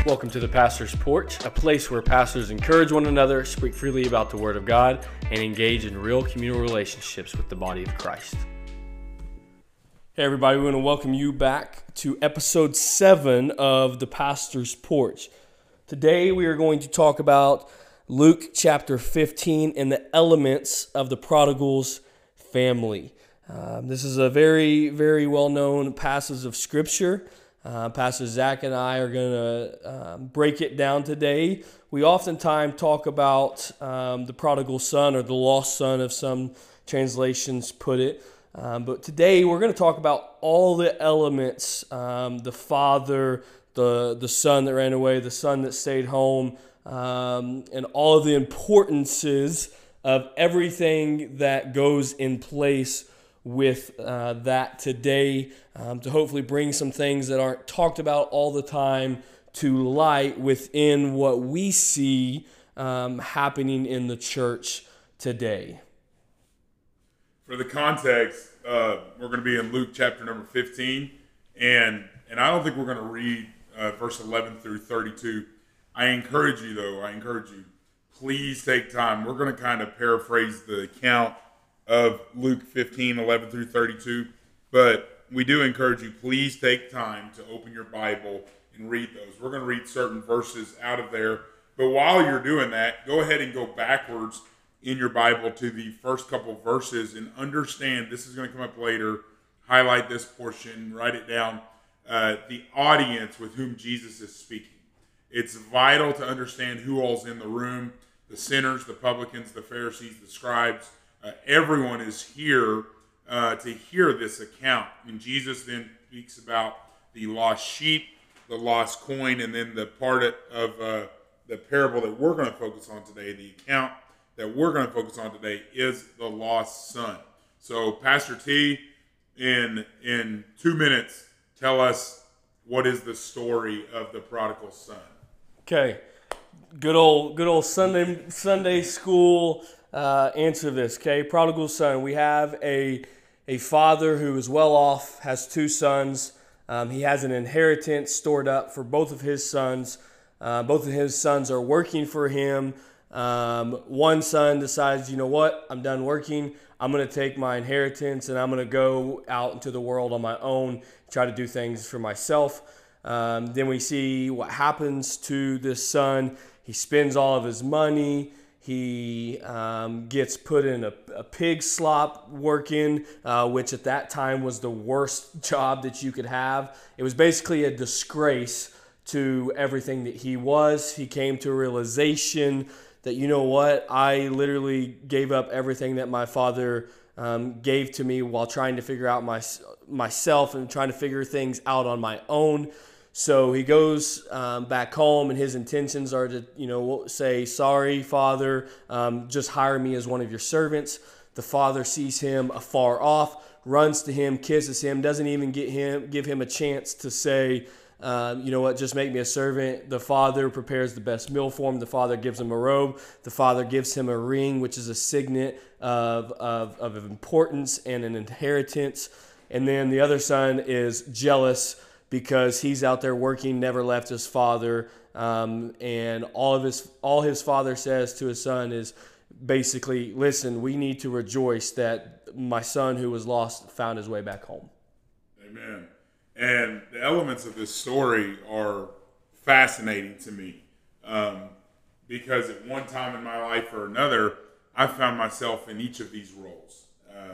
Welcome to the Pastor's Porch, a place where pastors encourage one another, speak freely about the Word of God, and engage in real communal relationships with the body of Christ. Hey everybody, we want to welcome you back to episode 7 of the Pastor's Porch. Today we are going to talk about Luke chapter 15 and the elements of the prodigal's family. This is a very, very well-known passage of Scripture. Pastor Zach and I are going to break it down today. We oftentimes talk about the prodigal son or the lost son, as some translations put it. But today we're going to talk about all the elements, the father, the son that ran away, the son that stayed home, and all of the importances of everything that goes in place with that today, to hopefully bring some things that aren't talked about all the time to light within what we see happening in the church today. For the context, we're going to be in Luke chapter number 15, and I don't think we're going to read verse 11 through 32. I encourage you, please take time. We're going to kind of paraphrase the account of Luke 15, 11 through 32. But we do encourage you, please take time to open your Bible and read those. We're going to read certain verses out of there. But while you're doing that, go ahead and go backwards in your Bible to the first couple verses and understand, this is going to come up later, highlight this portion, write it down, the audience with whom Jesus is speaking. It's vital to understand who all's in the room: the sinners, the publicans, the Pharisees, the scribes. Everyone is here to hear this account. And Jesus then speaks about the lost sheep, the lost coin, and then the part of the parable that we're going to focus on today, the account that we're going to focus on today, is the lost son. So Pastor T, in 2 minutes, tell us, what is the story of the prodigal son? Okay, good old Sunday school answer this. Okay, prodigal son. We have a father who is well off, has 2 sons. He has an inheritance stored up for both of his sons. Both of his sons are working for him. One son decides, you know what, I'm done working. I'm going to take my inheritance and I'm going to go out into the world on my own, try to do things for myself. Then we see what happens to this son. He spends all of his money. He gets put in a pig slop working, which at that time was the worst job that you could have. It was basically a disgrace to everything that he was. He came to a realization that, you know what, I literally gave up everything that my father gave to me while trying to figure out myself and trying to figure things out on my own. So he goes back home, and his intentions are to, say, sorry, Father, just hire me as one of your servants. The father sees him afar off, runs to him, kisses him, doesn't even give him a chance to say, you know what, just make me a servant. The father prepares the best meal for him. The father gives him a robe. The father gives him a ring, which is a signet of importance and an inheritance. And then the other son is jealous because he's out there working, never left his father. And all his father says to his son is basically, listen, we need to rejoice that my son who was lost found his way back home. Amen. And the elements of this story are fascinating to me, because at one time in my life or another, I found myself in each of these roles.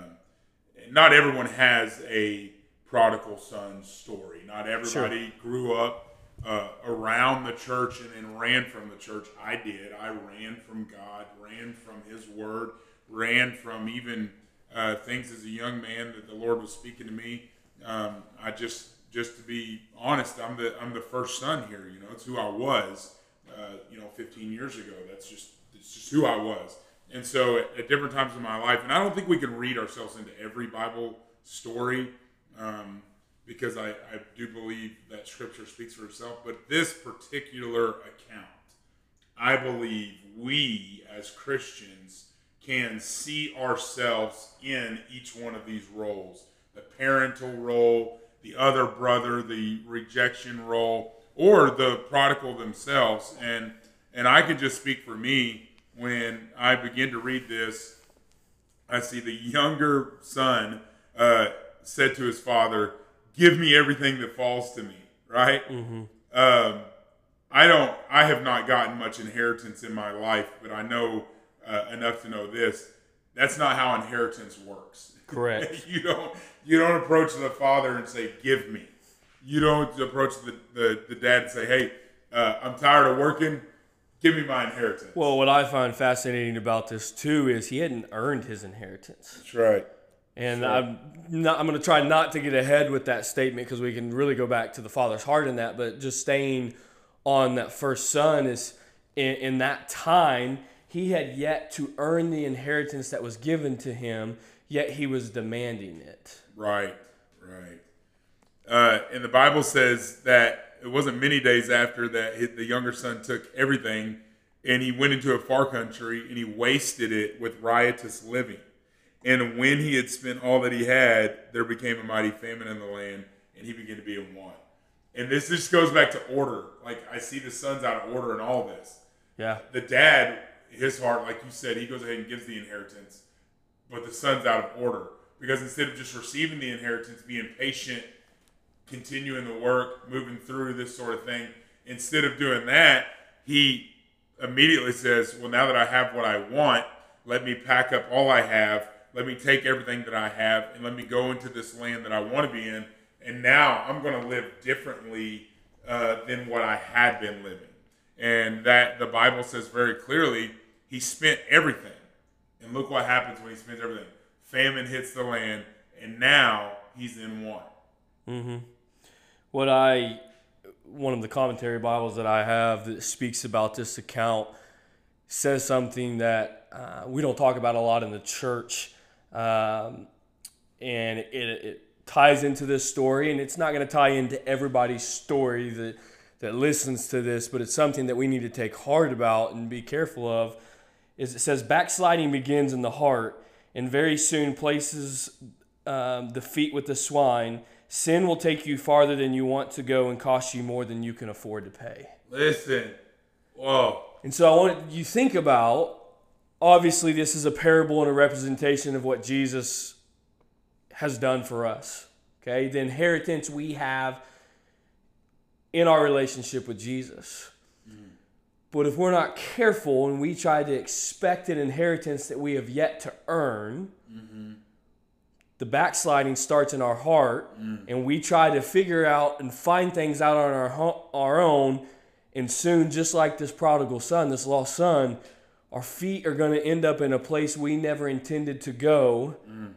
Not everyone has a prodigal son story. Not everybody grew up around the church and then ran from the church. I did. I ran from God, ran from His Word, ran from even things as a young man that the Lord was speaking to me. I just to be honest, I'm the first son here. It's who I was. 15 years ago. It's just who I was. And so at different times in my life, and I don't think we can read ourselves into every Bible story, because I do believe that Scripture speaks for itself. But this particular account, I believe we as Christians can see ourselves in each one of these roles. The parental role, the other brother, the rejection role, or the prodigal themselves. And I can just speak for me. When I begin to read this, I see the younger son said to his father, "Give me everything that falls to me." Right? Mm-hmm. I have not gotten much inheritance in my life, but I know enough to know this. That's not how inheritance works. Correct. You don't approach the father and say, "Give me." You don't approach the dad and say, "Hey, I'm tired of working. Give me my inheritance." Well, what I find fascinating about this too is he hadn't earned his inheritance. That's right. And Sure. I'm going to try not to get ahead with that statement because we can really go back to the father's heart in that. But just staying on that first son is in that time, he had yet to earn the inheritance that was given to him, yet he was demanding it. Right. And the Bible says that it wasn't many days after that the younger son took everything and he went into a far country and he wasted it with riotous living. And when he had spent all that he had, there became a mighty famine in the land, and he began to be in want. And this just goes back to order. Like, I see the son's out of order in all this. Yeah. The dad, his heart, like you said, he goes ahead and gives the inheritance, but the son's out of order. Because instead of just receiving the inheritance, being patient, continuing the work, moving through this sort of thing, instead of doing that, he immediately says, well, now that I have what I want, let me pack up all I have. Let me take everything that I have and let me go into this land that I want to be in. And now I'm going to live differently than what I had been living. And that the Bible says very clearly, he spent everything. And look what happens when he spends everything. Famine hits the land, and now he's in want. Mm-hmm. One of the commentary Bibles that I have that speaks about this account says something that we don't talk about a lot in the church. And it ties into this story, and it's not going to tie into everybody's story that listens to this, but it's something that we need to take heart about and be careful of. Is it says backsliding begins in the heart, and very soon places the feet with the swine. Sin will take you farther than you want to go and cost you more than you can afford to pay. Listen, whoa. And so I want you to think about, obviously this is a parable and a representation of what Jesus has done for us. Okay, the inheritance we have in our relationship with Jesus. But if we're not careful and we try to expect an inheritance that we have yet to earn, the backsliding starts in our heart, and we try to figure out and find things out on our own, and soon, just like this prodigal son, this lost son, our feet are going to end up in a place we never intended to go,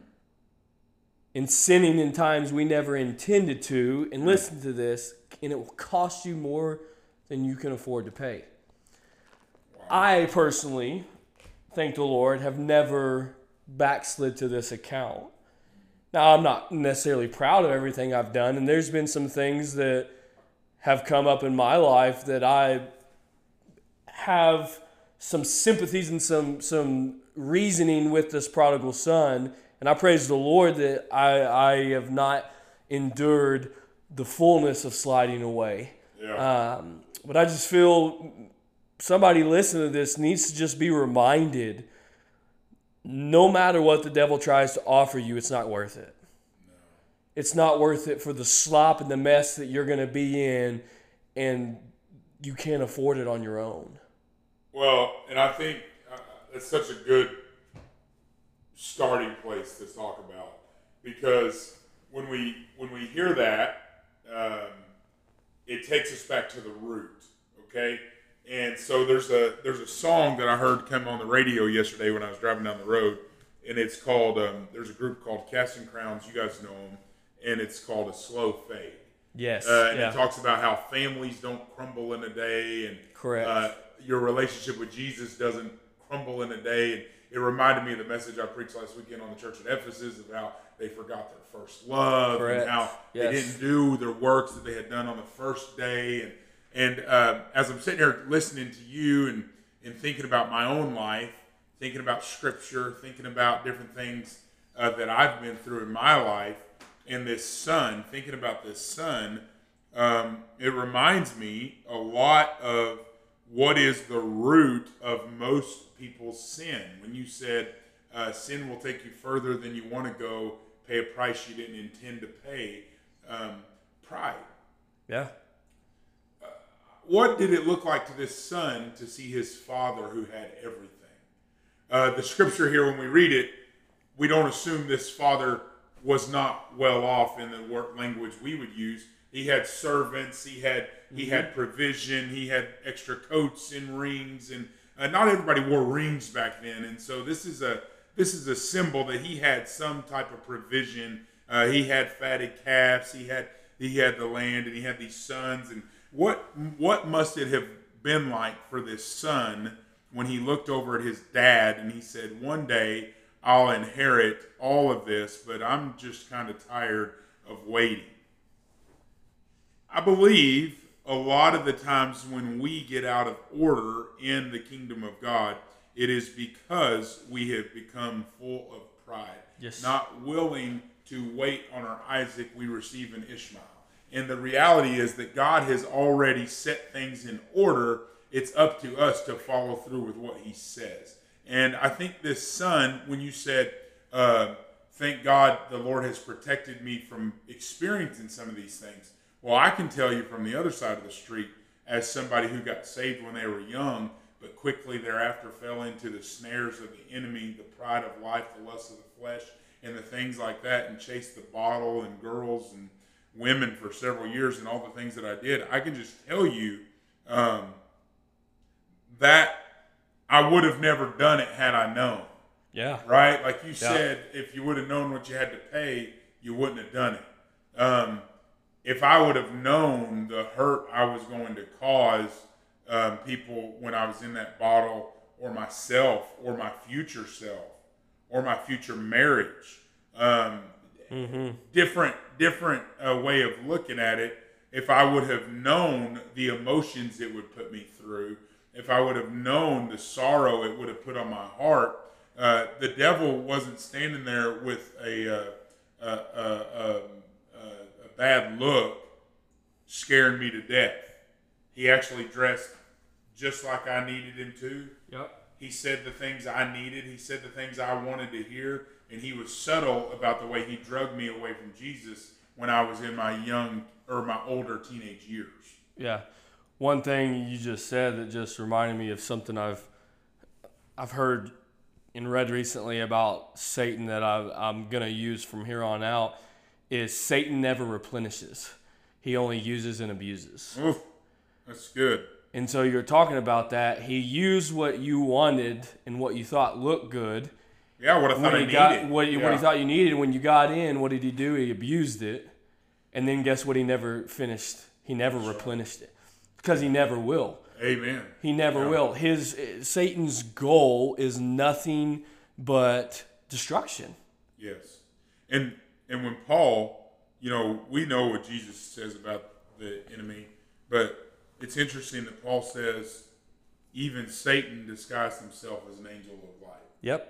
and sinning in times we never intended to. And listen to this, and it will cost you more than you can afford to pay. Wow. I personally, thank the Lord, have never backslid to this account. Now, I'm not necessarily proud of everything I've done, and there's been some things that have come up in my life that I have some sympathies and some reasoning with this prodigal son. And I praise the Lord that I have not endured the fullness of sliding away. Yeah. But I just feel somebody listening to this needs to just be reminded, no matter what the devil tries to offer you, it's not worth it. No. It's not worth it for the slop and the mess that you're going to be in, and you can't afford it on your own. Well, and I think that's such a good starting place to talk about, because when we hear that, it takes us back to the root, okay? And so there's a song that I heard come on the radio yesterday when I was driving down the road, and it's called there's a group called Casting Crowns, you guys know them, and it's called A Slow Fade. Yes. And it talks about how families don't crumble in a day, and correct. Your relationship with Jesus doesn't crumble in a day. And it reminded me of the message I preached last weekend on the church at Ephesus of how they forgot their first love, correct. And how yes. they didn't do their works that they had done on the first day. And as I'm sitting here listening to you and thinking about my own life, thinking about Scripture, thinking about different things that I've been through in my life, and this son, thinking about this son, it reminds me a lot of what is the root of most people's sin. When you said sin will take you further than you want to go, pay a price you didn't intend to pay, pride. Yeah. What did it look like to this son to see his father who had everything? The scripture here, when we read it, we don't assume this father was not well off in the work language we would use. He had servants, he had provision, he had extra coats and rings, and not everybody wore rings back then. And so this is a symbol that he had some type of provision. He had fatted calves, he had the land, and he had these sons. And what must it have been like for this son when he looked over at his dad and he said, one day I'll inherit all of this, but I'm just kind of tired of waiting. I believe a lot of the times when we get out of order in the kingdom of God, it is because we have become full of pride. Yes. Not willing to wait on our Isaac, we receive an Ishmael. And the reality is that God has already set things in order. It's up to us to follow through with what he says. And I think this son, when you said, thank God the Lord has protected me from experiencing some of these things. Well, I can tell you from the other side of the street, as somebody who got saved when they were young, but quickly thereafter fell into the snares of the enemy, the pride of life, the lust of the flesh, and the things like that, and chased the bottle and girls and women for several years and all the things that I did. I can just tell you that I would have never done it had I known. Yeah. Right? Like you said, if you would have known what you had to pay, you wouldn't have done it. If I would have known the hurt I was going to cause people when I was in that bottle, or myself, or my future self, or my future marriage, different way of looking at it. If I would have known the emotions it would put me through, if I would have known the sorrow it would have put on my heart, the devil wasn't standing there with a bad look scaring me to death. He actually dressed just like I needed him to. Yep. He said the things I needed. He said the things I wanted to hear. And he was subtle about the way he drugged me away from Jesus when I was in my older teenage years. Yeah. One thing you just said that just reminded me of something I've heard and read recently about Satan that I'm going to use from here on out is Satan never replenishes. He only uses and abuses. Oof, that's good. And so you're talking about that. He used what you wanted and what you thought looked good. Yeah, what I thought I needed. What he thought you needed. When you got in, what did he do? He abused it. And then guess what? He never finished. He never replenished it. Because he never will. Amen. He never will. Satan's goal is nothing but destruction. Yes. And when Paul, we know what Jesus says about the enemy, but it's interesting that Paul says even Satan disguised himself as an angel of light. Yep.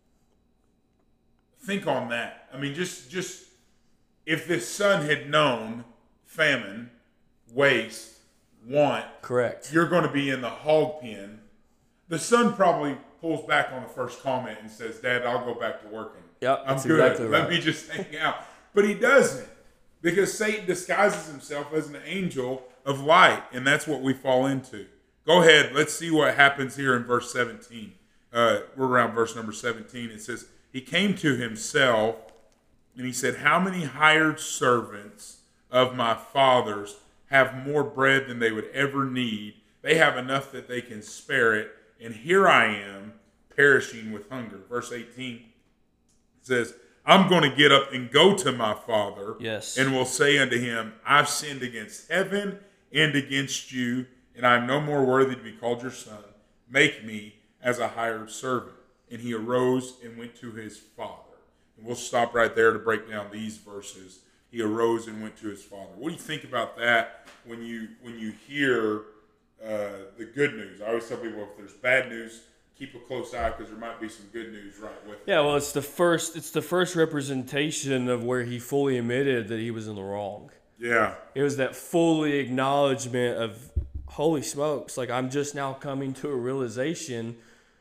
Think on that. I mean, just if this son had known famine, waste, want, correct, you're going to be in the hog pen. The son probably pulls back on the first comment and says, Dad, I'll go back to working. Yep, I'm that's good. exactly right. Let me just hang out. But he doesn't, because Satan disguises himself as an angel of light, and that's what we fall into. Go ahead. Let's see what happens here in verse 17. We're around verse number 17. It says, he came to himself, and he said, how many hired servants of my father's have more bread than they would ever need? They have enough that they can spare it, and here I am perishing with hunger. Verse 18 says, I'm going to get up and go to my father, yes, and will say unto him, I've sinned against heaven and against you, and I am no more worthy to be called your son. Make me as a hired servant. And he arose and went to his father. And we'll stop right there to break down these verses. He arose and went to his father. What do you think about that when you hear the good news? I always tell people, if there's bad news, keep a close eye, because there might be some good news right with it. Yeah, well, it's the first representation of where he fully admitted that he was in the wrong. Yeah. It was that fully acknowledgement of, holy smokes, like I'm just now coming to a realization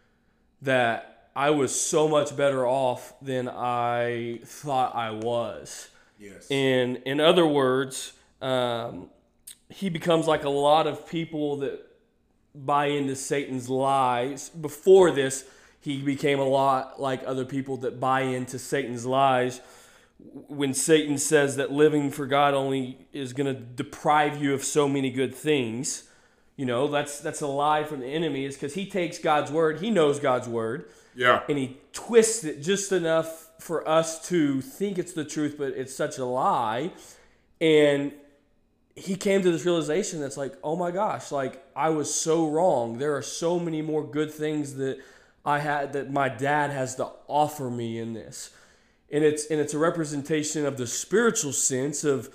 that I was so much better off than I thought I was. Yes. And in other words, he becomes like a lot of people that buy into Satan's lies. Before this, he became a lot like other people that buy into Satan's lies. When Satan says that living for God only is going to deprive you of so many good things, that's a lie from the enemy, is because he takes God's word, he knows God's word, Yeah. and he twists it just enough for us to think it's the truth, but it's such a lie. And he came to this realization that's like, oh my gosh, like I was so wrong. There are so many more good things that I had, that my dad has to offer me in this. And it's a representation of the spiritual sense of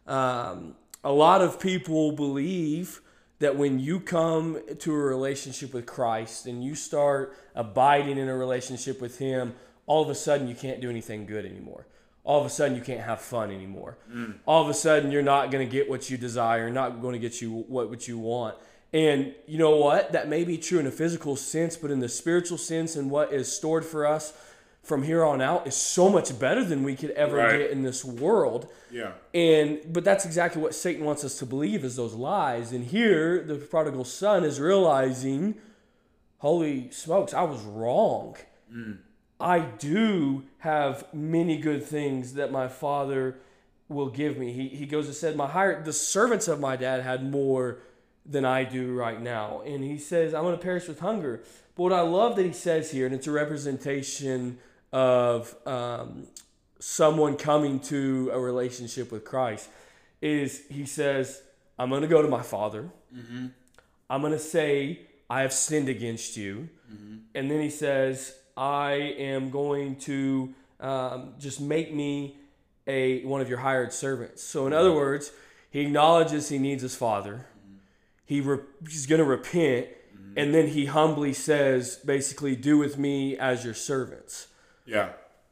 a lot of people believe that when you come to a relationship with Christ and you start abiding in a relationship with him, all of a sudden you can't do anything good anymore. All of a sudden you can't have fun anymore. All of a sudden you're not going to get what you desire, not going to get you what you want. And you know what? That may be true in a physical sense, but in the spiritual sense and what is stored for us from here on out is so much better than we could ever get in this world. Yeah. But that's exactly what Satan wants us to believe, is those lies. And here the prodigal son is realizing, holy smokes, I was wrong. I do have many good things that my father will give me. He goes and said, the servants of my dad had more than I do right now. And he says, I'm going to perish with hunger. But what I love that he says here, and it's a representation of someone coming to a relationship with Christ, is he says, I'm going to go to my father. Mm-hmm. I'm going to say, I have sinned against you. Mm-hmm. And then he says, I am going to just make me one of your hired servants. So in other words, he acknowledges he needs his father. Mm-hmm. He's going to repent. Mm-hmm. And then he humbly says, basically, do with me as your servants. Yeah.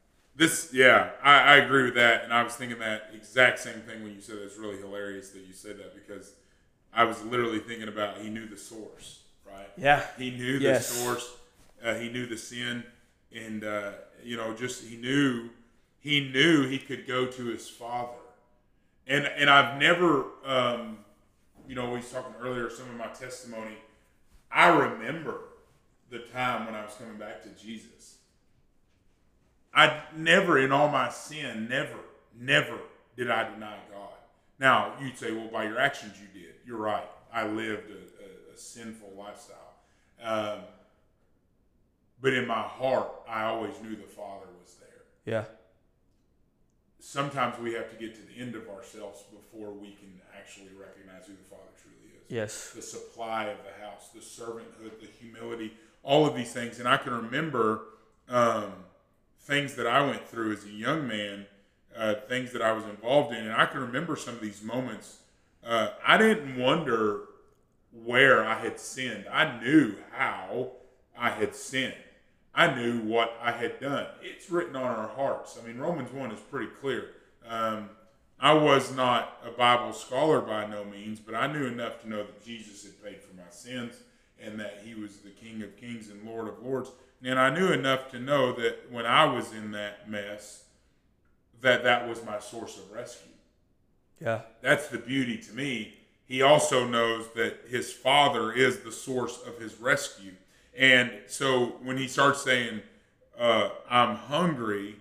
I agree with that. And I was thinking that exact same thing when you said it. It's really hilarious that you said that, because I was literally thinking about, he knew the source, right? Yeah. He knew the source. He knew the sin. And, he knew he could go to his father. And I've never, we was talking earlier, some of my testimony, I remember the time when I was coming back to Jesus. I never, in all my sin, never did I deny God. Now, you'd say, well, by your actions you did. You're right. I lived a sinful lifestyle. But in my heart, I always knew the Father was there. Yeah. Sometimes we have to get to the end of ourselves before we can actually recognize who the Father truly is. Yes. The supply of the house, the servanthood, the humility, all of these things. And I can remember things that I went through as a young man, things that I was involved in. And I can remember some of these moments. I didn't wonder where I had sinned. I knew how I had sinned. I knew what I had done. It's written on our hearts. I mean, Romans 1 is pretty clear. I was not a Bible scholar by no means, but I knew enough to know that Jesus had paid for my sins and that he was the King of Kings and Lord of Lords. And I knew enough to know that when I was in that mess, that was my source of rescue. Yeah. That's the beauty to me. He also knows that his Father is the source of his rescue. And so when he starts saying, I'm hungry,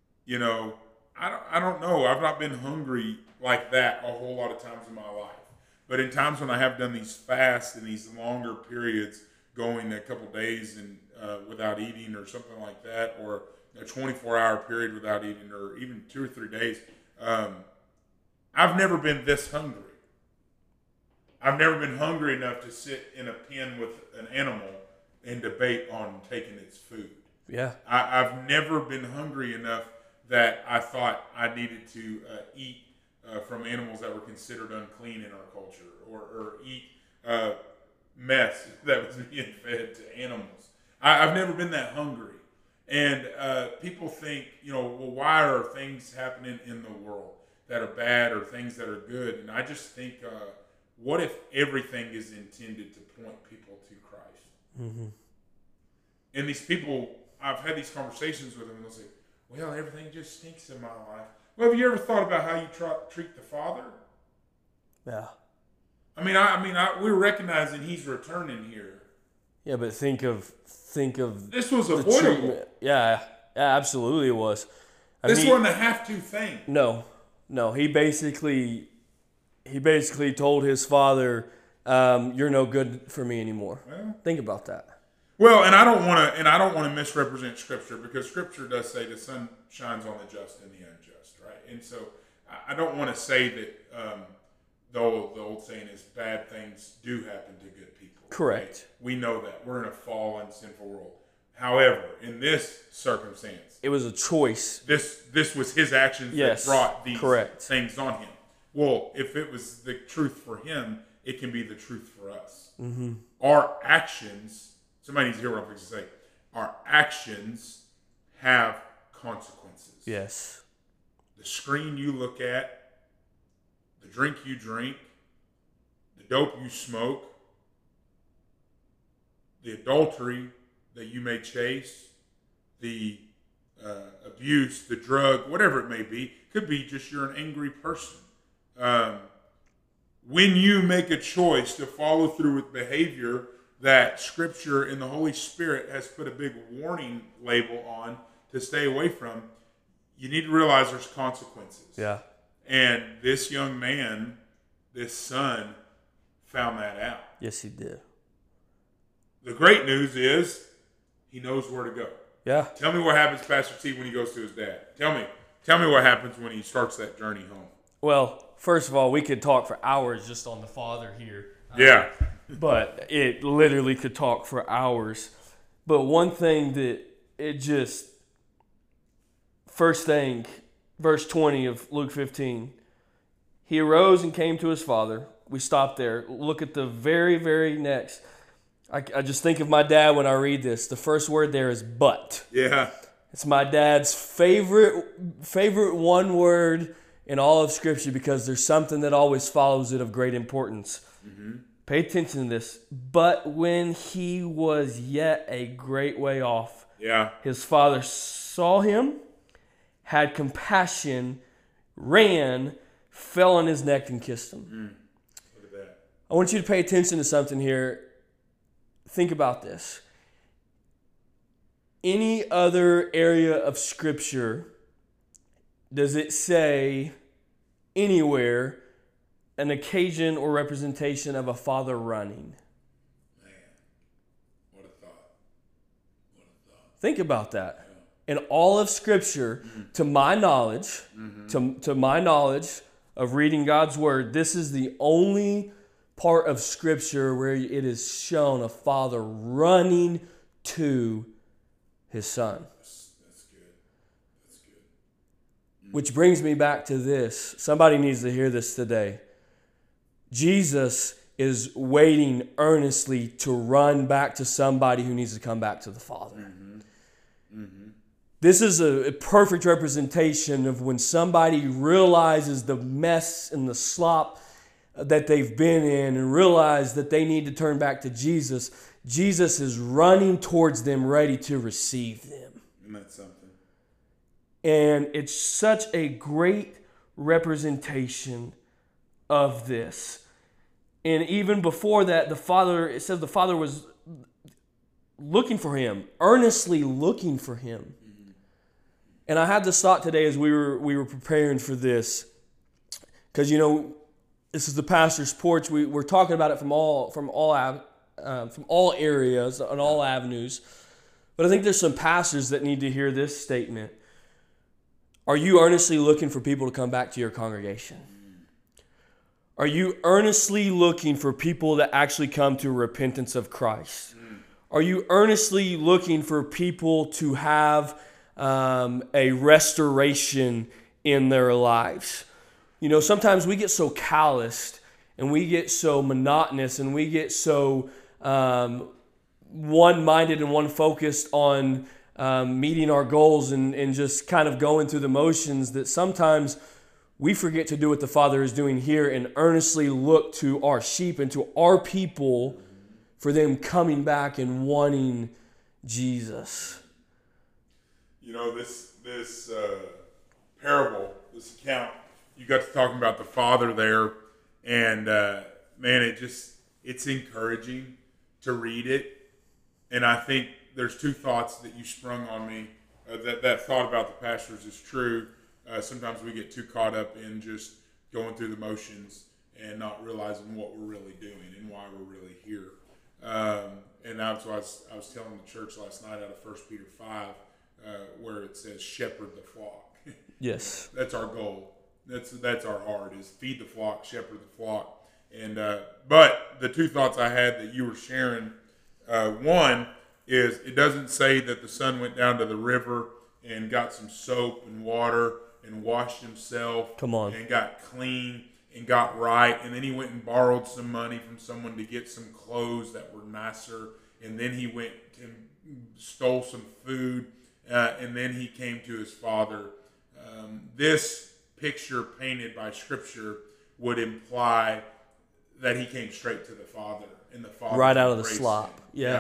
I don't know. I've not been hungry like that a whole lot of times in my life. But in times when I have done these fasts and these longer periods, going a couple days and without eating or something like that, or a 24-hour period without eating, or even 2 or 3 days, I've never been this hungry. I've never been hungry enough to sit in a pen with an animal and debate on taking its food. Yeah. I've never been hungry enough that I thought I needed to eat from animals that were considered unclean in our culture, or eat mess that was being fed to animals. I've never been that hungry. And people think, well, why are things happening in the world? that are bad or things that are good. And I just think, what if everything is intended to point people to Christ? Mm-hmm. And these people, I've had these conversations with them, and they'll say, well, everything just stinks in my life. Well, have you ever thought about how you treat the Father? Yeah. We're recognizing He's returning here. Yeah, but think of this was the avoidable. treatment. Yeah, absolutely it was. This wasn't a have-to thing. No. He basically told his father, "You're no good for me anymore." Well, think about that. Well, and I don't want to misrepresent Scripture, because Scripture does say the sun shines on the just and the unjust, right? And so I don't want to say that the old saying is bad things do happen to good people. Correct. Right? We know that we're in a fallen, sinful world. However, in this circumstance, it was a choice. This was his actions that brought these things on him. Well, if it was the truth for him, it can be the truth for us. Mm-hmm. Our actions. Somebody needs to hear what I'm going to say. Our actions have consequences. Yes. The screen you look at, the drink you drink, the dope you smoke, the adultery that you may chase, the abuse, the drug, whatever it may be, could be just you're an angry person. When you make a choice to follow through with behavior that Scripture and the Holy Spirit has put a big warning label on to stay away from, you need to realize there's consequences. Yeah. And this young man, this son, found that out. Yes, he did. The great news is he knows where to go. Yeah. Tell me what happens, Pastor T, when he goes to his dad. Tell me what happens when he starts that journey home. Well, first of all, we could talk for hours just on the father here. Yeah. But it literally could talk for hours. But one thing that first thing, verse 20 of Luke 15, he arose and came to his father. We stop there. Look at the very, very next. I just think of my dad when I read this. The first word there is but. Yeah. It's my dad's favorite one word in all of Scripture, because there's something that always follows it of great importance. Mm-hmm. Pay attention to this. But when he was yet a great way off, his father saw him, had compassion, ran, fell on his neck, and kissed him. Look at that. I want you to pay attention to something here. Think about this. Any other area of Scripture, does it say anywhere an occasion or representation of a father running? Man, what a thought. Think about that. In all of Scripture, to my knowledge, to my knowledge of reading God's Word, this is the only part of Scripture where it is shown a father running to his son. That's good. That's good. Which brings me back to this. Somebody needs to hear this today. Jesus is waiting earnestly to run back to somebody who needs to come back to the Father. Mm-hmm. Mm-hmm. This is a perfect representation of when somebody realizes the mess and the slop that they've been in and realize that they need to turn back to Jesus. Jesus is running towards them, ready to receive them. Isn't that something? And it's such a great representation of this. And even before that, it says the Father was looking for him, earnestly looking for him. Mm-hmm. And I had this thought today as we were preparing for this, because this is the pastor's porch. We're talking about it from all areas on all avenues. But I think there's some pastors that need to hear this statement. Are you earnestly looking for people to come back to your congregation? Are you earnestly looking for people to actually come to repentance of Christ? Are you earnestly looking for people to have a restoration in their lives? Sometimes we get so calloused and we get so monotonous and we get so one-minded and one-focused on meeting our goals and just kind of going through the motions that sometimes we forget to do what the Father is doing here and earnestly look to our sheep and to our people for them coming back and wanting Jesus. You know, this parable, this account, you got to talking about the Father there, and man, it's encouraging to read it. And I think there's two thoughts that you sprung on me. That thought about the pastors is true. Sometimes we get too caught up in just going through the motions and not realizing what we're really doing and why we're really here. And that's why I was telling the church last night out of 1 Peter 5, where it says, shepherd the flock. Yes. That's our goal. That's our heart, is feed the flock, shepherd the flock. And but the two thoughts I had that you were sharing, one is it doesn't say that the son went down to the river and got some soap and water and washed himself. Come on. And got clean and got right, and then he went and borrowed some money from someone to get some clothes that were nicer, and then he went and stole some food, and then he came to his father. This picture painted by Scripture would imply that he came straight to the Father, and the Father right out of the embraced slop. him. Yeah.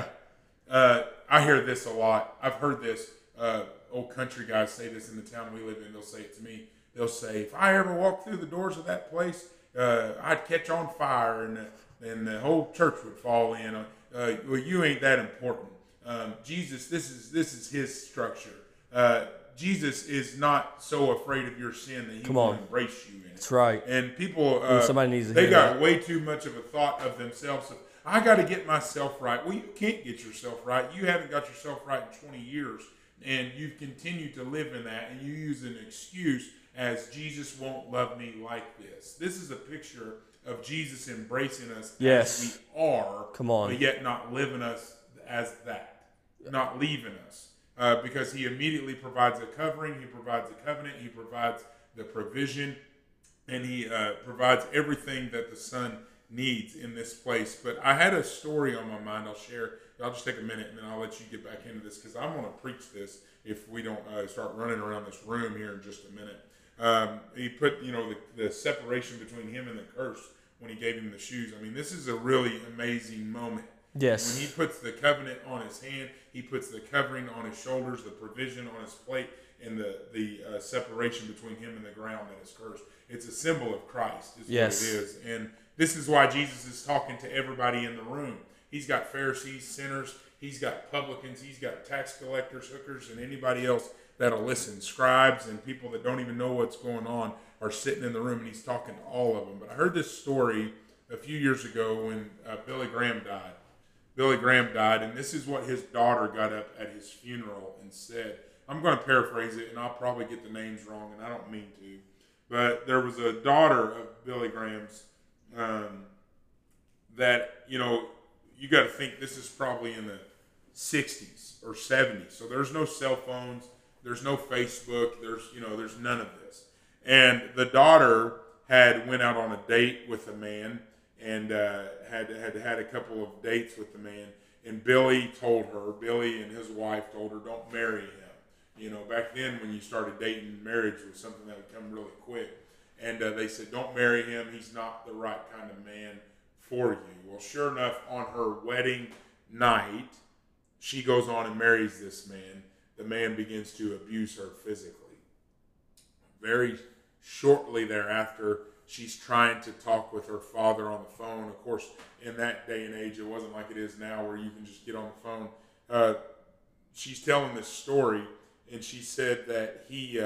I hear this a lot. I've heard this. Old country guys say this in the town we live in. They'll say it to me. They'll say, if I ever walked through the doors of that place, I'd catch on fire, and the whole church would fall in. Well, you ain't that important. Jesus, this is his structure. Jesus is not so afraid of your sin that he will embrace you in it. That's right. And people, somebody needs to they hear got that. way too much of a thought of themselves. Of, I got to get myself right. Well, you can't get yourself right. You haven't got yourself right in 20 years. And you've continued to live in that. And you use an excuse as Jesus won't love me like this. This is a picture of Jesus embracing us as we are. Come on. But yet not living us as that. Not leaving us. Because he immediately provides a covering. He provides a covenant. He provides the provision. And he provides everything that the Son needs in this place. But I had a story on my mind I'll share. I'll just take a minute and then I'll let you get back into this because I'm going to preach this if we don't start running around this room here in just a minute. He put, the separation between him and the curse when he gave him the shoes. I mean, this is a really amazing moment. Yes. When he puts the covenant on his hand, he puts the covering on his shoulders, the provision on his plate, and the separation between him and the ground that is cursed. It's a symbol of Christ, is what it is. And this is why Jesus is talking to everybody in the room. He's got Pharisees, sinners. He's got publicans. He's got tax collectors, hookers, and anybody else that'll listen. Scribes and people that don't even know what's going on are sitting in the room, and he's talking to all of them. But I heard this story a few years ago when Billy Graham died. Billy Graham died, and this is what his daughter got up at his funeral and said. I'm going to paraphrase it, and I'll probably get the names wrong, and I don't mean to. But there was a daughter of Billy Graham's that, you got to think this is probably in the 60s or 70s. So there's no cell phones. There's no Facebook. There's none of this. And the daughter had went out on a date with a man and had a couple of dates with the man. And Billy and his wife told her, don't marry him. Back then when you started dating, marriage was something that would come really quick. And they said, don't marry him. He's not the right kind of man for you. Well, sure enough, on her wedding night, she goes on and marries this man. The man begins to abuse her physically. Very shortly thereafter, she's trying to talk with her father on the phone. Of course, in that day and age, it wasn't like it is now where you can just get on the phone. She's telling this story, and she said that he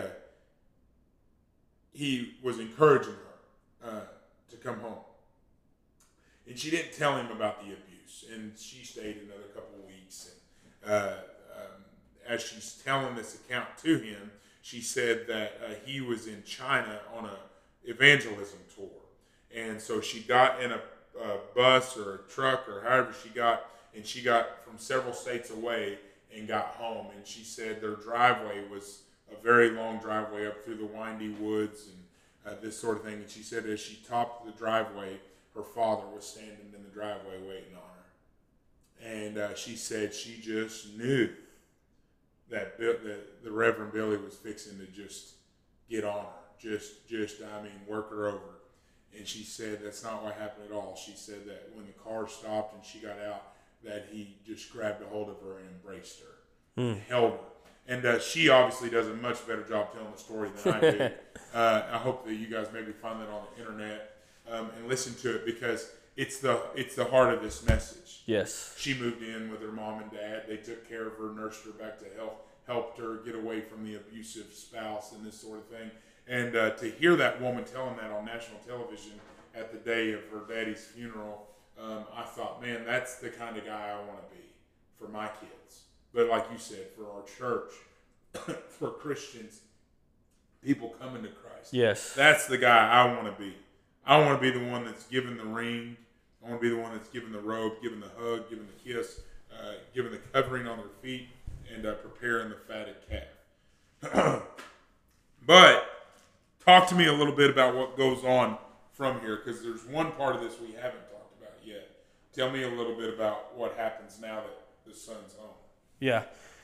was encouraging her to come home. And she didn't tell him about the abuse. And she stayed another couple of weeks. And as she's telling this account to him, she said that he was in China on an evangelism tour. And so she got in a bus or a truck or however she got from several states away and got home. And she said their driveway was a very long driveway up through the windy woods and this sort of thing. And she said as she topped the driveway, her father was standing in the driveway waiting on her. And she said she just knew that the Reverend Billy was fixing to just get on her, work her over. And she said that's not what happened at all. She said that when the car stopped and she got out, that he just grabbed a hold of her and embraced her, and held her. And she obviously does a much better job telling the story than I do. I hope that you guys maybe find that on the internet and listen to it, because it's the heart of this message. Yes. She moved in with her mom and dad. They took care of her, nursed her back to health, helped her get away from the abusive spouse and this sort of thing. And to hear that woman telling that on national television at the day of her daddy's funeral, I thought, man, that's the kind of guy I want to be for my kids. But like you said, for our church, for Christians, people coming to Christ. Yes. That's the guy I want to be. I want to be the one that's giving the ring. I want to be the one that's giving the robe, giving the hug, giving the kiss, giving the covering on their feet, and preparing the fatted calf. But talk to me a little bit about what goes on from here, because there's one part of this we haven't talked about yet. Tell me a little bit about what happens now that the son's home. Yeah.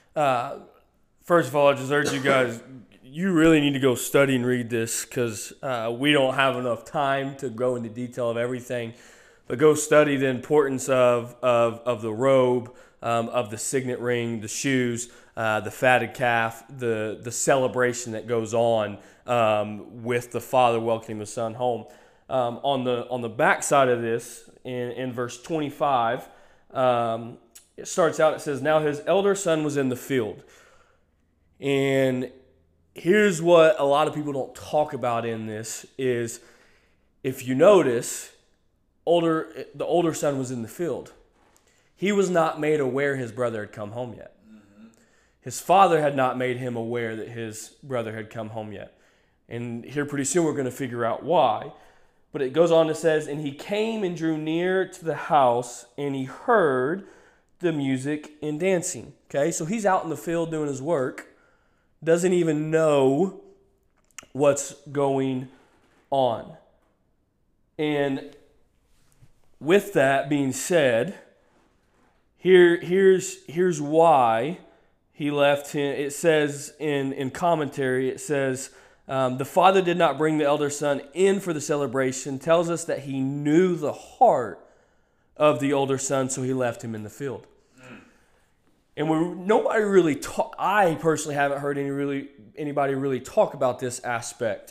First of all, I just urge you guys, you really need to go study and read this, because we don't have enough time to go into detail of everything. But go study the importance of the robe, of the signet ring, the shoes, the fatted calf, the celebration that goes on with the father welcoming the son home. On the back side of this, in verse 25, it starts out, it says, "Now his elder son was in the field." And here's what a lot of people don't talk about in this is, if you notice, the older son was in the field. He was not made aware his brother had come home yet. Mm-hmm. His father had not made him aware that his brother had come home yet. And here pretty soon we're going to figure out why. But it goes on to says, "And he came and drew near to the house, and he heard the music and dancing." Okay, so he's out in the field doing his work, doesn't even know what's going on. And with that being said, here's why he left him. It says in commentary, it says, the father did not bring the elder son in for the celebration, tells us that he knew the heart of the older son, so he left him in the field. And nobody really I personally haven't heard anybody really talk about this aspect.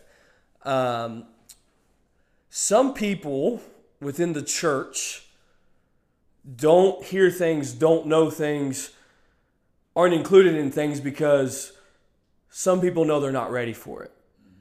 Some people within the church don't hear things, don't know things, aren't included in things because some people know they're not ready for it.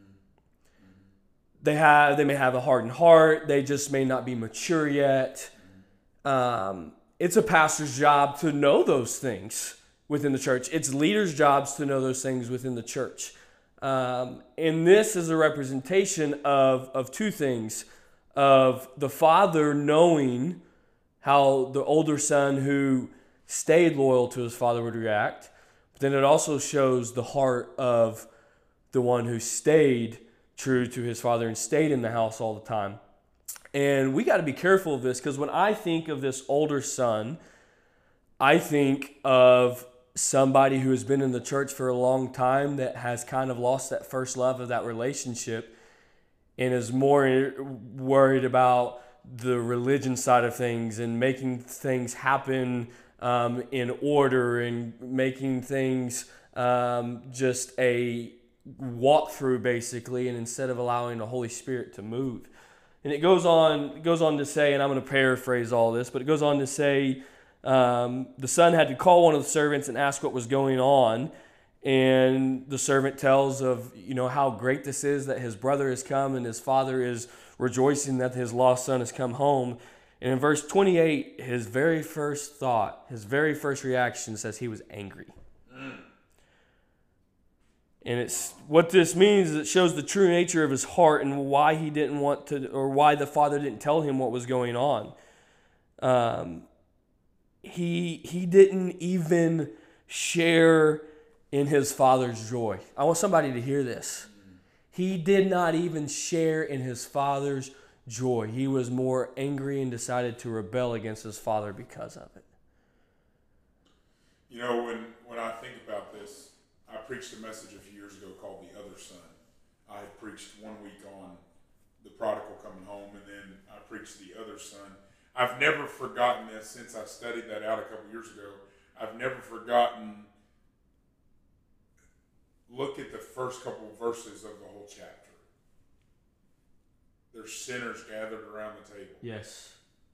They may have a hardened heart. They just may not be mature yet. It's a pastor's job to know those things within the church. It's leaders' jobs to know those things within the church. And this is a representation of two things. Of the father knowing how the older son who stayed loyal to his father would react. But then it also shows the heart of the one who stayed true to his father and stayed in the house all the time. And we got to be careful of this, because when I think of this older son, I think of somebody who has been in the church for a long time that has kind of lost that first love of that relationship and is more worried about the religion side of things and making things happen in order and making things just a walkthrough, basically, and instead of allowing the Holy Spirit to move. And it goes on to say, and I'm going to paraphrase all this, but it goes on to say, the son had to call one of the servants and ask what was going on. And the servant tells of, how great this is that his brother has come and his father is rejoicing that his lost son has come home. And in verse 28, his very first thought, his very first reaction says he was angry. And it's what this means is it shows the true nature of his heart and why he didn't want to, or why the father didn't tell him what was going on. He didn't even share in his father's joy. I want somebody to hear this. He did not even share in his father's joy. He was more angry and decided to rebel against his father because of it. When I think about this, I preached a message a few years ago called The Other Son. I preached 1 week on the prodigal coming home, and then I preached the other son. I've never forgotten this since I studied that out a couple years ago. I've never forgotten. Look at the first couple of verses of the whole chapter. There's sinners gathered around the table. Yes.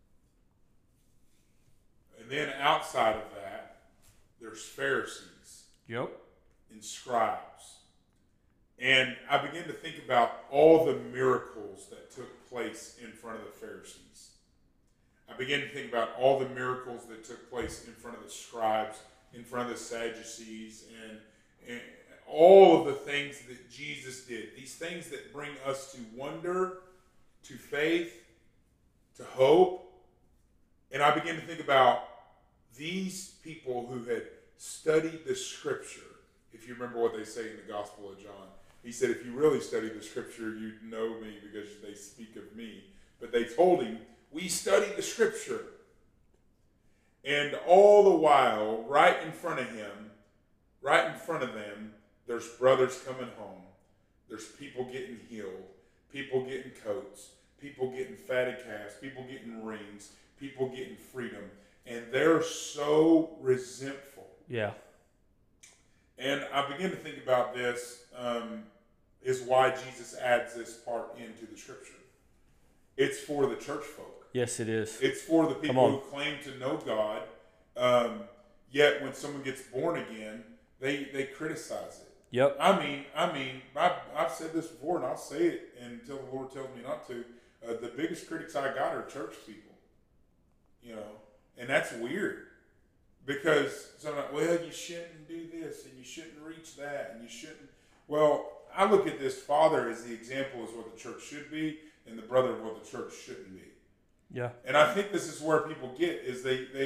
And then outside of that, there's Pharisees. Yep. And scribes. And I began to think about all the miracles that took place in front of the Pharisees. I began to think about all the miracles that took place in front of the scribes, in front of the Sadducees, and all of the things that Jesus did. These things that bring us to wonder, to faith, to hope. And I began to think about these people who had studied the Scripture. If you remember what they say in the Gospel of John, he said, if you really study the Scripture, you'd know me because they speak of me. But they told him, we study the Scripture. And all the while, right in front of him, right in front of them, there's brothers coming home. There's people getting healed, people getting coats, people getting fatted calves, people getting rings, people getting freedom. And they're so resentful. Yeah. And I begin to think about this, is why Jesus adds this part into the Scripture. It's for the church folk. Yes, it is. It's for the people who claim to know God, yet when someone gets born again, they criticize it. Yep. I mean, I've said this before, and I'll say it until the Lord tells me not to. The biggest critics I got are church people, you know, and that's weird because sometimes, well, you shouldn't do this, and you shouldn't reach that, and you shouldn't. Well, I look at this father as the example as what the church should be, and the brother of what the church shouldn't be. Yeah. And I think this is where people get is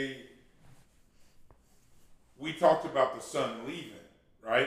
we talked about the son leaving, right?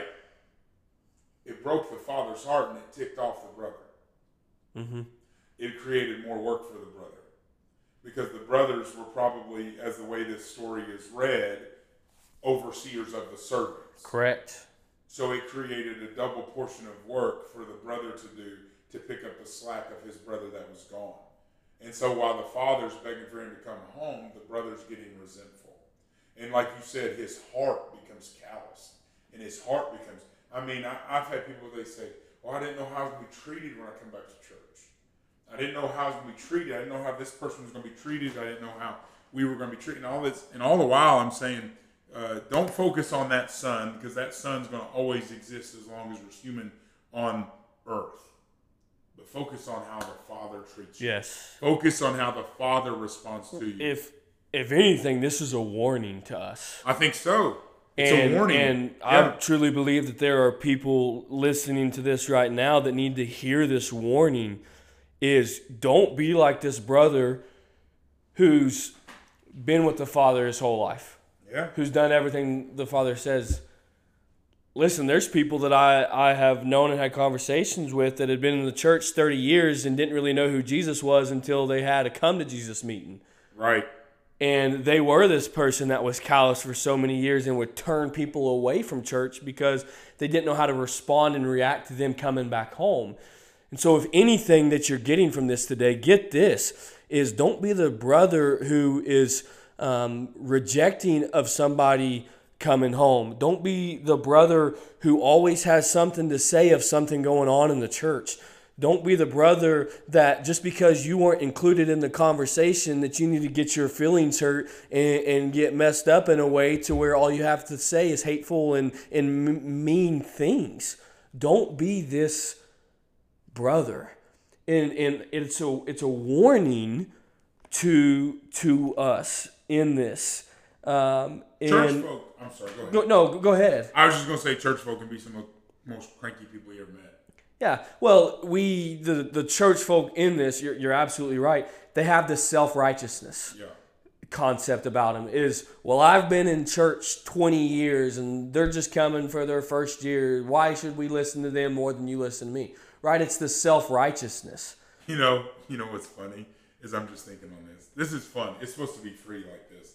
It broke the father's heart and it ticked off the brother. Mm-hmm. It created more work for the brother. Because the brothers were probably, as the way this story is read, overseers of the servants. Correct. So it created a double portion of work for the brother to do to pick up the slack of his brother that was gone. And so while the father's begging for him to come home, the brother's getting resentful. And like you said, his heart becomes calloused. And his heart becomes... I mean, I've had people, they say, well, I didn't know how I was going to be treated when I come back to church. I didn't know how I was going to be treated. I didn't know how this person was going to be treated. I didn't know how we were going to be treated. And all this, and all the while I'm saying, don't focus on that son, because that son's going to always exist as long as there's human on earth. But focus on how the Father treats you. Yes. Focus on how the Father responds to you. If anything, this is a warning to us. I think so. It's a warning. And I truly believe that there are people listening to this right now that need to hear this warning. Is don't be like this brother who's been with the Father his whole life. Yeah. Who's done everything the Father says. Listen, there's people that I have known and had conversations with that had been in the church 30 years and didn't really know who Jesus was until they had a come to Jesus meeting. Right. And they were this person that was callous for so many years and would turn people away from church because they didn't know how to respond and react to them coming back home. And so if anything that you're getting from this today, get this, is don't be the brother who is rejecting of somebody coming home. Don't be the brother who always has something to say of something going on in the church. Don't be the brother that just because you weren't included in the conversation that you need to get your feelings hurt and get messed up in a way to where all you have to say is hateful and mean things. Don't be this brother. And it's a warning to us in this. Church folk, I'm sorry, go ahead. Go ahead. I was just going to say church folk can be some of the most cranky people you ever met. Yeah, well, the church folk in this, you're absolutely right. They have this self-righteousness concept about them. Is, well, I've been in church 20 years and they're just coming for their first year. Why should we listen to them more than you listen to me? Right? It's the self-righteousness. You know what's funny is I'm just thinking on this. This is fun. It's supposed to be free like this.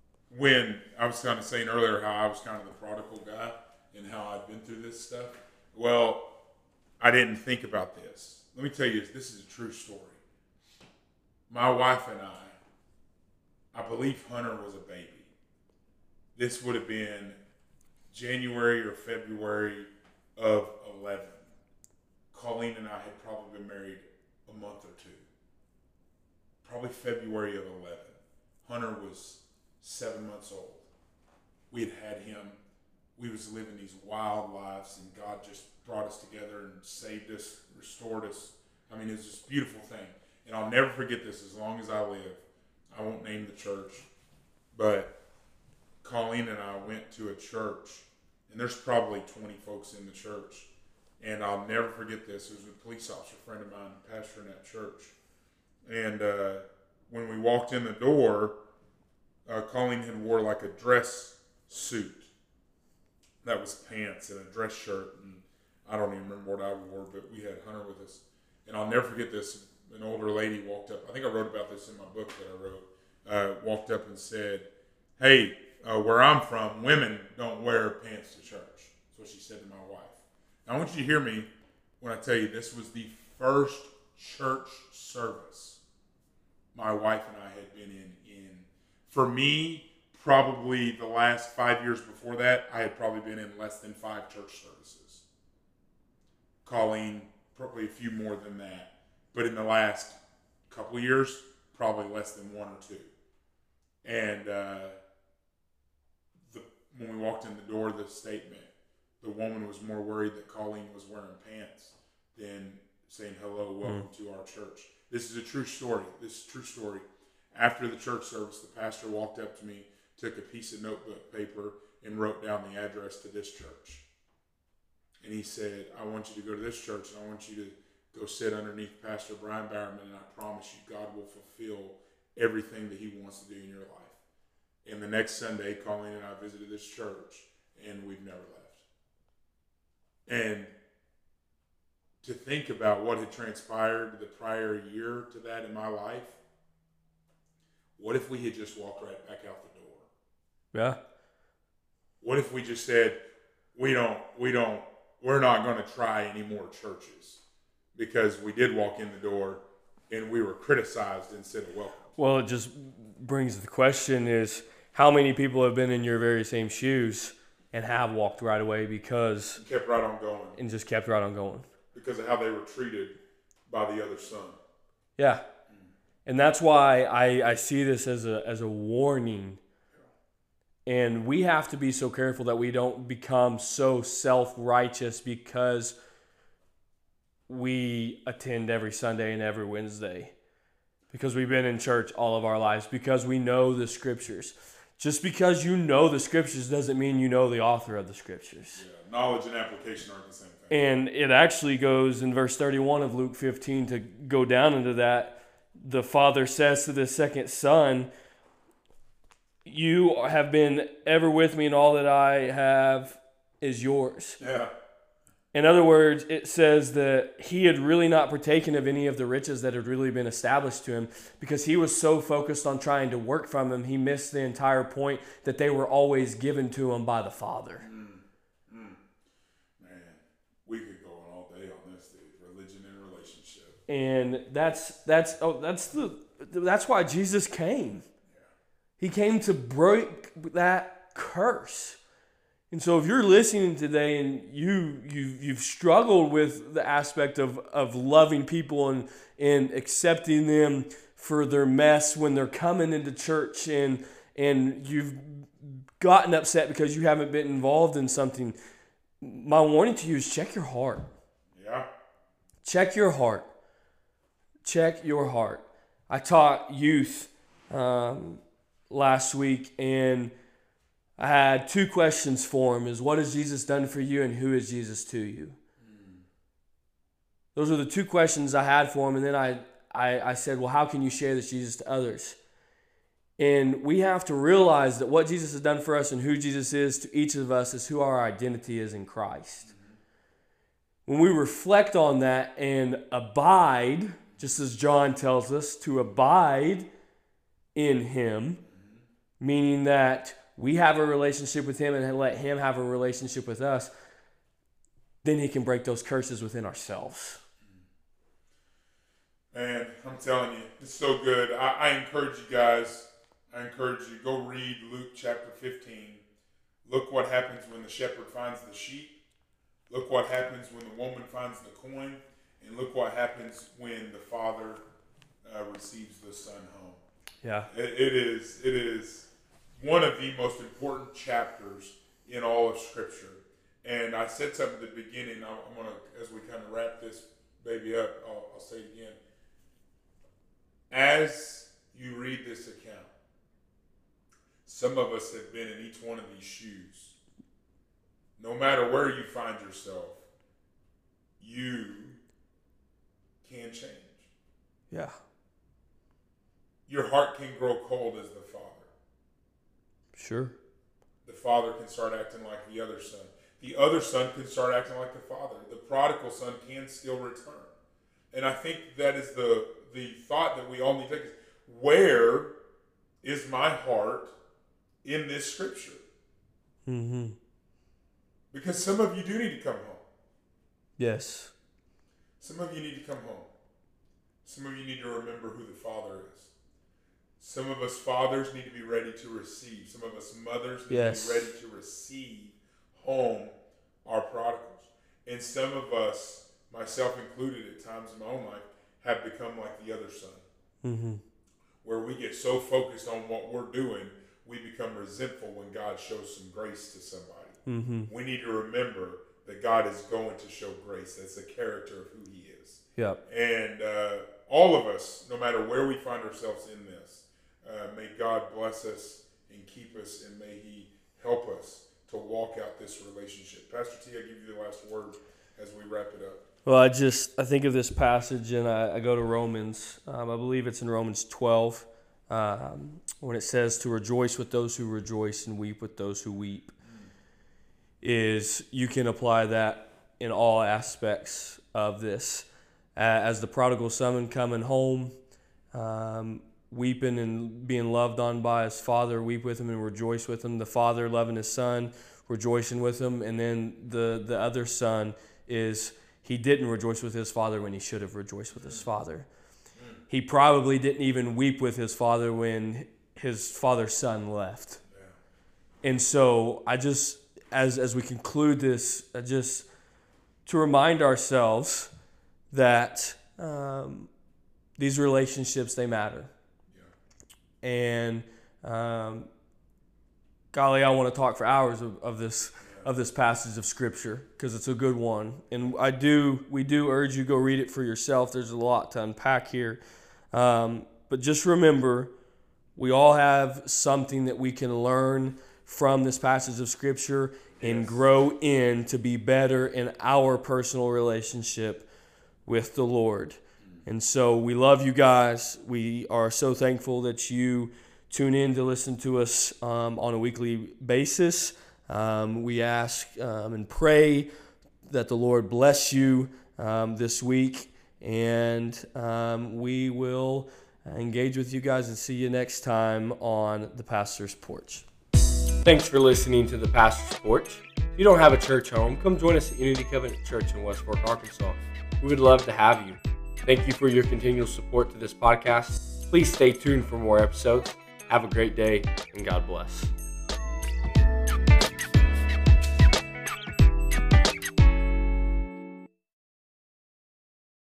When I was kind of saying earlier how I was kind of the prodigal guy and how I've been through this stuff. Well, I didn't think about this. Let me tell you, this is a true story. My wife and I believe Hunter was a baby. This would have been January or February of 11. Colleen and I had probably been married a month or two. Probably February of 11. Hunter was 7 months old. We had him. We was living these wild lives, and God just brought us together and saved us, restored us. I mean, it was this beautiful thing. And I'll never forget this as long as I live. I won't name the church, but Colleen and I went to a church, and there's probably 20 folks in the church. And I'll never forget this. It was a police officer friend of mine, pastor in that church. And when we walked in the door, Colleen had wore like a dress suit. That was pants and a dress shirt. And I don't even remember what I wore, but we had Hunter with us. And I'll never forget this. An older lady walked up. I think I wrote about this in my book that I wrote. Walked up and said, "Hey, where I'm from, women don't wear pants to church." That's what she said to my wife. Now, I want you to hear me when I tell you this was the first church service my wife and I had been in. For me, probably the last 5 years before that, I had probably been in less than 5 church services. Colleen, probably a few more than that. But in the last couple of years, probably less than 1 or 2. And when we walked in the door, the statement, the woman was more worried that Colleen was wearing pants than saying, "Hello, welcome to our church." This is a true story. This is a true story. After the church service, the pastor walked up to me, took a piece of notebook paper, and wrote down the address to this church. And he said, "I want you to go to this church, and I want you to go sit underneath Pastor Brian Bowerman, and I promise you God will fulfill everything that he wants to do in your life." And the next Sunday, Colleen and I visited this church, and we've never left. And to think about what had transpired the prior year to that in my life, what if we had just walked right back out the door? Yeah. What if we just said, we're not going to try any more churches? Because we did walk in the door and we were criticized instead of welcomed. Well, it just brings the question is, how many people have been in your very same shoes and have walked right away because... kept right on going. And just kept right on going. Because of how they were treated by the other son. Yeah. And that's why I see this as a warning. And we have to be so careful that we don't become so self-righteous because we attend every Sunday and every Wednesday. Because we've been in church all of our lives. Because we know the scriptures. Just because you know the scriptures doesn't mean you know the author of the scriptures. Yeah, knowledge and application aren't the same thing. And it actually goes in verse 31 of Luke 15 to go down into that. The father says to the second son, "You have been ever with me, and all that I have is yours." Yeah. In other words, it says that he had really not partaken of any of the riches that had really been established to him because he was so focused on trying to work from them, he missed the entire point that they were always given to him by the Father. Man, we could go on all day on this, dude. Religion and relationship. And that's why Jesus came. He came to break that curse. And so if you're listening today and you've struggled with the aspect of loving people and accepting them for their mess when they're coming into church and you've gotten upset because you haven't been involved in something, my warning to you is check your heart. Yeah. Check your heart. Check your heart. I taught youth last week, and I had 2 questions for him: is what has Jesus done for you, and who is Jesus to you? Those are the 2 questions I had for him, and then I said, well, how can you share this Jesus to others? And we have to realize that what Jesus has done for us and who Jesus is to each of us is who our identity is in Christ. When we reflect on that and abide, just as John tells us, to abide in him, meaning that we have a relationship with him and let him have a relationship with us, then he can break those curses within ourselves. Man, I'm telling you, it's so good. I encourage you guys. Go read Luke chapter 15. Look what happens when the shepherd finds the sheep. Look what happens when the woman finds the coin. And look what happens when the father receives the son home. Yeah. It is one of the most important chapters in all of Scripture. And I said something at the beginning. I'm going to, as we kind of wrap this baby up, I'll say it again. As you read this account, some of us have been in each one of these shoes. No matter where you find yourself, you can change. Yeah. Your heart can grow cold as the father. Sure. The father can start acting like the other son. The other son can start acting like the father. The prodigal son can still return. And I think that is the thought that we all need to take. Where is my heart in this scripture? Mm-hmm. Because some of you do need to come home. Yes. Some of you need to come home. Some of you need to remember who the Father is. Some of us fathers need to be ready to receive. Some of us mothers need to be ready to receive home our prodigals. And some of us, myself included at times in my own life, have become like the other son. Mm-hmm. Where we get so focused on what we're doing, we become resentful when God shows some grace to somebody. Mm-hmm. We need to remember that God is going to show grace. That's the character of who he is. Yep. And all of us, no matter where we find ourselves in this, may God bless us and keep us, and may he help us to walk out this relationship. Pastor T, I give you the last word as we wrap it up. Well, I think of this passage, and I go to Romans. I believe it's in Romans 12, when it says to rejoice with those who rejoice and weep with those who weep. Is you can apply that in all aspects of this. As the prodigal son coming home, weeping and being loved on by his father, weep with him and rejoice with him. The father loving his son, rejoicing with him. And then the other son is he didn't rejoice with his father when he should have rejoiced with his father. He probably didn't even weep with his father when his father's son left. And so I just, as we conclude this, just to remind ourselves that these relationships, they matter. Yeah. And golly, I want to talk for hours of this passage of Scripture because it's a good one. And we do urge you go read it for yourself. There's a lot to unpack here. But just remember, we all have something that we can learn from this passage of Scripture and grow in to be better in our personal relationship with the Lord. And so we love you guys. We are so thankful that you tune in to listen to us on a weekly basis. We ask and pray that the Lord bless you this week. And we will engage with you guys and see you next time on The Pastor's Porch. Thanks for listening to The Pastor's Porch. If you don't have a church home, come join us at Unity Covenant Church in West Fork, Arkansas. We would love to have you. Thank you for your continual support to this podcast. Please stay tuned for more episodes. Have a great day, and God bless.